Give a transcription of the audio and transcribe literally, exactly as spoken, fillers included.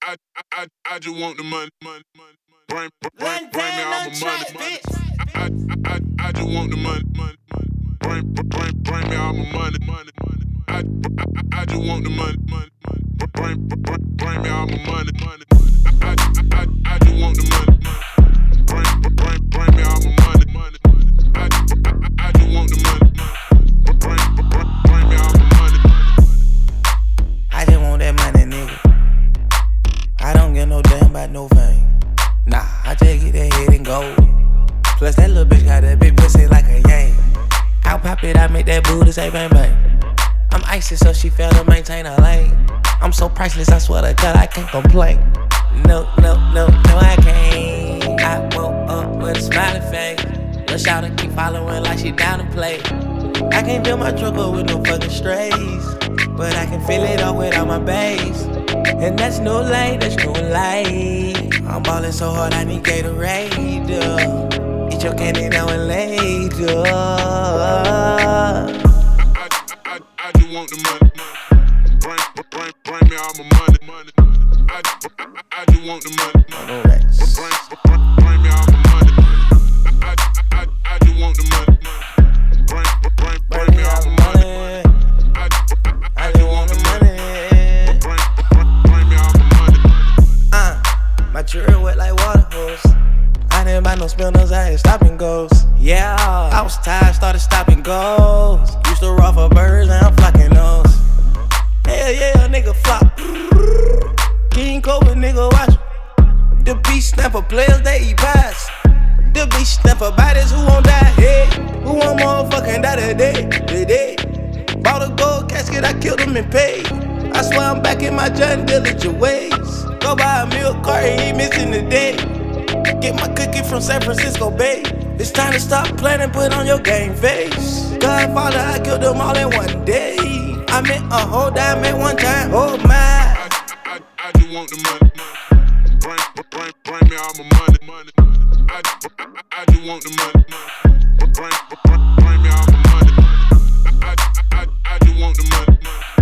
I, I, I just want the money, money, money. Bring, bring, bring me all my money, money. I, I, I, I just want the money, money, money. Bring, bring, bring me all my money, money, money. I, I, I just want the money, money, money. Bring, bring, bring me all my money, money. I, I, I, I just want the money, money. Bring, bring, bring me all my money, money. I, I, I just want the money, money. Bring, bring, bring me all my money, money. I just want that money, nigga. I don't give no damn about no fame. Nah, I just get that head and go. Plus that little bitch got that big pussy like a yang. I'll pop it, I make that booty say bang bang. I'm icy so she fail to maintain her lane. I'm so priceless, I swear to God, I can't complain. No, no, no, no, I can't. I woke up with a smiling face. Lil' shawty keep following like she down to play. I can't fill my truck up with no fucking strays, but I can fill it up with all my bass. And that's no light, that's no light. I'm ballin' so hard, I need Gatorade. Uh. Eat your candy now and later. I, I, I just want the money, money. Bring, bring, bring me all my money, money. I, I, I just want the money, money. Bring, bring, bring me all my money. I, I, I just want the money, money. Bring, bring, bring me all my money, money. I, I, I just want the money. Bring, bring, bring me all my money, money. Uh, my jewelry wet like water hose. I didn't buy no spinners, I had stop and goes. Yeah, I was tired, started stopping goes. Used to roll for birds, and I'm flocking those. Hell yeah, a nigga flop. King Cobra, nigga, watch him. The beach snapper players, they eat pies. The beach snapper bodies who won't die. Hey, who won't motherfucking die today? Today. Bought a gold casket, I killed him and paid. I swear I'm back in my John Dillinger ways. Go buy a milk cart, he ain't missing the day. Get my cookie from San Francisco Bay. It's time to stop playing and put on your game face. Godfather, I killed them all in one day. I meant a whole dime at one time, oh my. I, I, I just want the money, money. Bring, bring, bring me all my money, money. I, I, I just want the money, money. Bring, bring, bring me all my money. I, I, I just want the money, money.